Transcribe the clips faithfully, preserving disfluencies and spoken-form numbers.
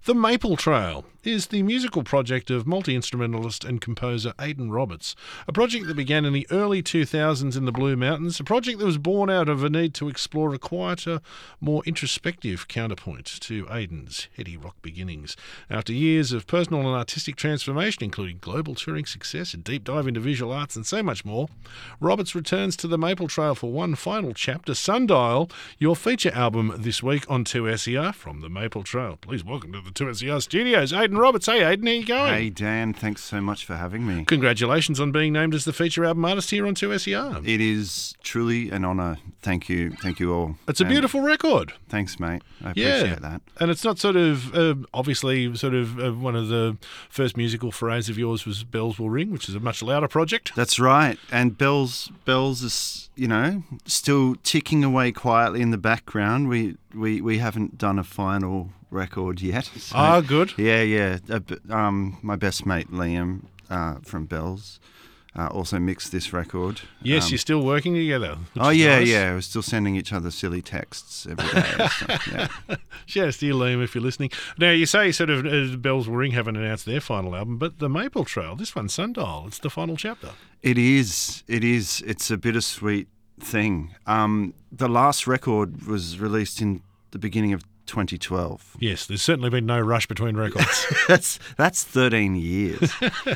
The Maple Trail is the musical project of multi-instrumentalist and composer Aidan Roberts, a project that began in the early two thousands in the Blue Mountains, a project that was born out of a need to explore a quieter, more introspective counterpoint to Aidan's heady rock beginnings. After years of personal and artistic transformation, including global touring success, a deep dive into visual arts and so much more, Roberts returns to the Maple Trail for one final chapter, Sundial, your feature album this week on two S E R from the Maple Trail. Please welcome to the two S E R studios, Aidan Roberts. Hey, Aidan, how you going? Hey, Dan. Thanks so much for having me. Congratulations on being named as the feature album artist here on two S E R. It is truly an honour. Thank you. Thank you all. It's a and beautiful record. Thanks, mate. I Yeah. appreciate that. And it's not sort of, uh, obviously, sort of uh, one of the first musical forays of yours was Bells Will Ring, which is a much louder project. That's right. And Bells Bells is, you know, still ticking away quietly in the background. We we, we haven't done a final record yet. So, Ah, good. Yeah, yeah. Uh, b- um, my best mate, Liam, uh, from Bells, uh, also mixed this record. Yes, Um, you're still working together. which Oh, is yeah, nice. yeah. We're still sending each other silly texts every day. and stuff, yeah. Shouts to you, Liam, if you're listening. Now, you say sort of uh, Bells Will Ring haven't announced their final album, but the Maple Trail, this one's Sundial. It's the final chapter. It is. It is. It's a bittersweet thing. Um, the last record was released in the beginning of twenty twelve. Yes, there's certainly been no rush between records. that's that's thirteen years.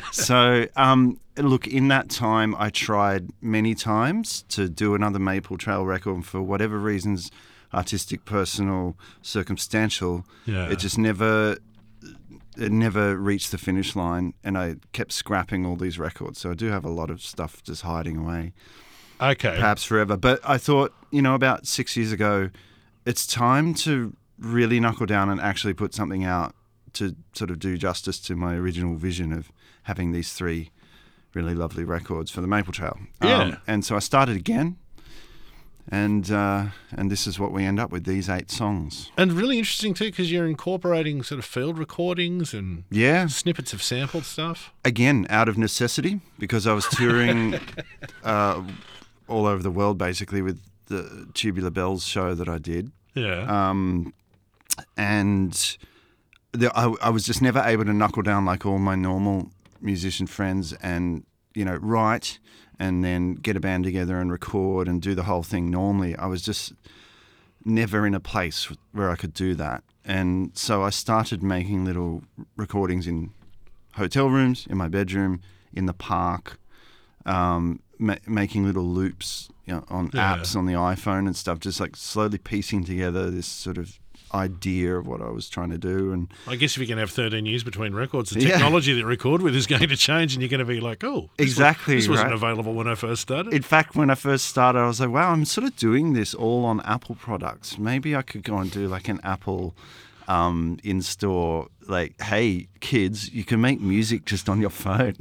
So, um, look, in that time, I tried many times to do another Maple Trail record, and for whatever reasons, artistic, personal, circumstantial, Yeah. it just never. It never reached the finish line, and I kept scrapping all these records. So I do have a lot of stuff just hiding away. Okay. Perhaps forever. But I thought, you know, about six years ago, it's time to really knuckle down and actually put something out to sort of do justice to my original vision of having these three really lovely records for the Maple Trail. Yeah. Um, and so I started again, and uh, and this is what we end up with, these eight songs. And really interesting, too, because you're incorporating sort of field recordings and Yeah. snippets of sampled stuff. Again, out of necessity, because I was touring uh, all over the world, basically, with the Tubular Bells show that I did. Yeah. Um, and the, I, I was just never able to knuckle down like all my normal musician friends and, you know, write and then get a band together and record and do the whole thing normally. I was just never in a place where I could do that. And so I started making little recordings in hotel rooms, in my bedroom, in the park, um, ma- making little loops, you know, on Yeah. apps on the iPhone and stuff, just like slowly piecing together this sort of idea of what I was trying to do. And I guess if you can have thirteen years between records, the Yeah. technology that you record with is going to change and you're going to be like, oh, this Exactly, was, this wasn't right. available when I first started. in fact, when I first started, I was like, wow, I'm sort of doing this all on Apple products. Maybe I could go and do like an Apple um, in-store, like, hey, kids, you can make music just on your phone.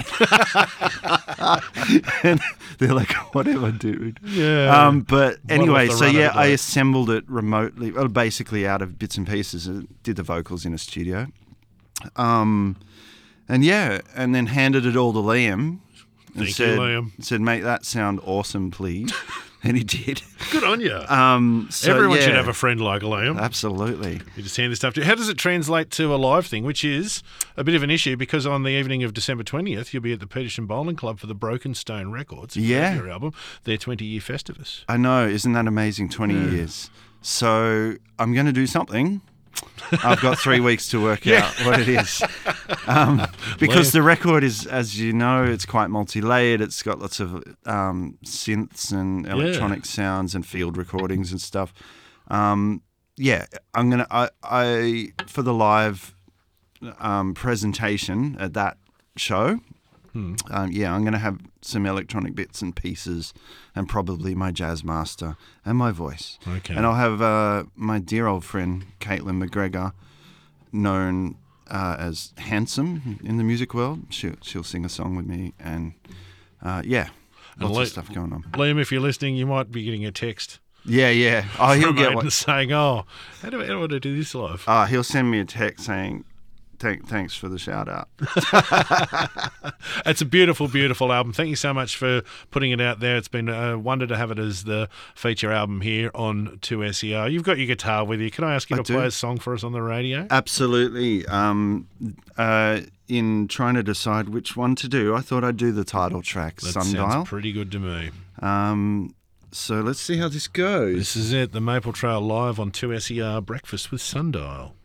And they're like, whatever, dude. Yeah. Um, but anyway, off the so run of yeah, the I day. assembled it remotely, well, basically out of bits and pieces, and did the vocals in a studio. Um, and yeah, and then handed it all to Liam. And Thank you, said, Liam. Said, make that sound awesome, please. And he did. Good on you. Um, so, Everyone yeah, should have a friend like Liam. Absolutely. You just hand this stuff to. How does it translate to a live thing, which is a bit of an issue because on the evening of December twentieth, you'll be at the Petersham Bowling Club for the Broken Stone Records, Yeah. your album, their twenty-year Festivus. I know. Isn't that amazing? twenty years. So I'm going to do something. I've got three weeks to work Yeah. out what it is. Um, because Liam. the record is, as you know, it's quite multi-layered. It's got lots of um, synths and electronic sounds and field recordings and stuff. Um, yeah, I'm gonna. I, I for the live um, presentation at that show. Hmm. Um, yeah, I'm going to have some electronic bits and pieces and probably my jazz master and my voice. Okay. And I'll have uh, my dear old friend, Caitlin McGregor, known uh, as Handsome in the music world. She'll, she'll sing a song with me and, uh, yeah, And lots Le- of stuff going on. Liam, if you're listening, you might be getting a text Yeah, yeah. Oh, he'll from get Aidan one. saying, oh, how do, I, how do I do this live? Uh, he'll send me a text saying, thank, thanks for the shout out. It's a beautiful, beautiful album. Thank you so much for putting it out there. It's been a wonder to have it as the feature album here on two S E R. You've got your guitar with you. Can I ask you I to do. play a song for us on the radio? Absolutely. Um, uh, in trying to decide which one to do, I thought I'd do the title track, That Sundial. sounds pretty good to me. Um, so let's see how this goes. This is it, the Maple Trail live on two S E R Breakfast with Sundial.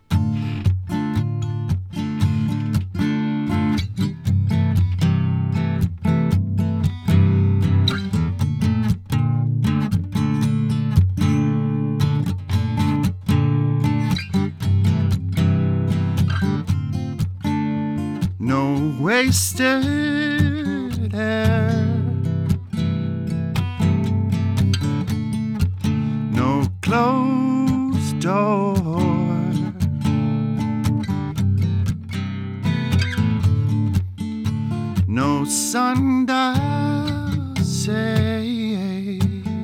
No wasted air, no closed door, no sundial say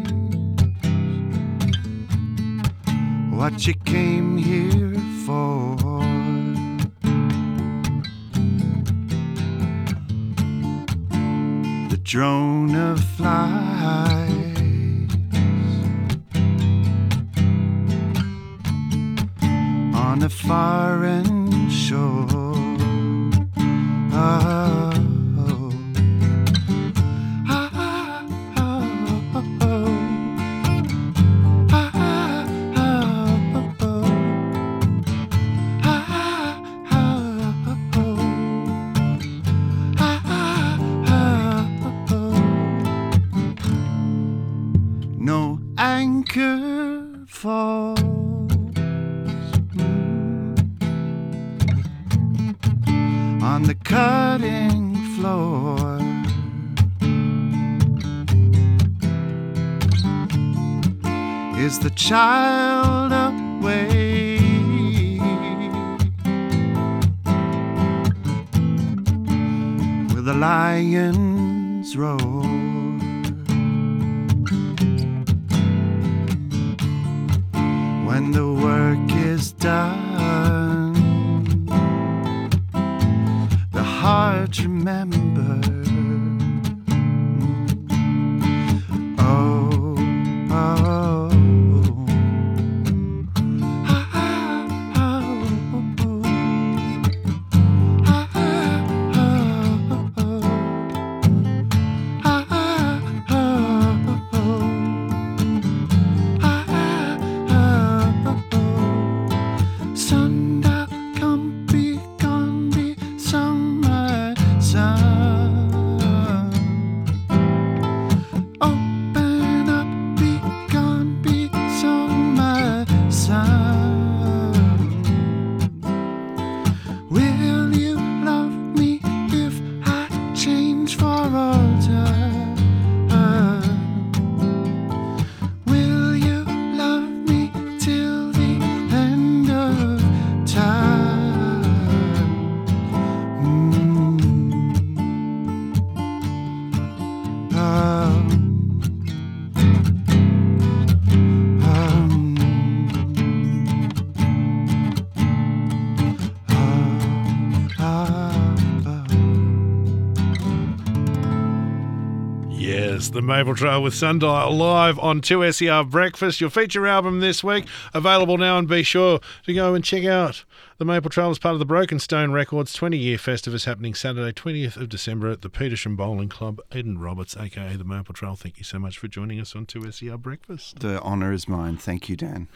what you came here for. The drone of flies on a foreign shore. Oh, oh. Ah, ah, oh, oh, oh. Ah, ah, oh, oh. Ah, ah, oh, oh. No anchor falls on the cutting floor. Is the child away? Will the lions roar? When the work is done, the heart remembers. Oh, oh, ah, ah, oh, oh. Ah, ah, oh, oh. Ah, ah, oh, oh. Sundial, come be, gone be, summer sun. Open up, be, gone be, summer sun. Will you love me if I change for all time? Will you love me till the end of time? Mm. Um, um, uh, uh, uh. Yes, the Maple Trail with Sundial live on two S E R Breakfast, your feature album this week, available now, and be sure to go and check out the Maple Trail as part of the Broken Stone Records twenty-year Festivus happening Saturday, twentieth of December at the Petersham Bowling Club. Aidan Roberts, aka the Maple Trail, thank you so much for joining us on two S E R Breakfast. The honour is mine. Thank you, Dan.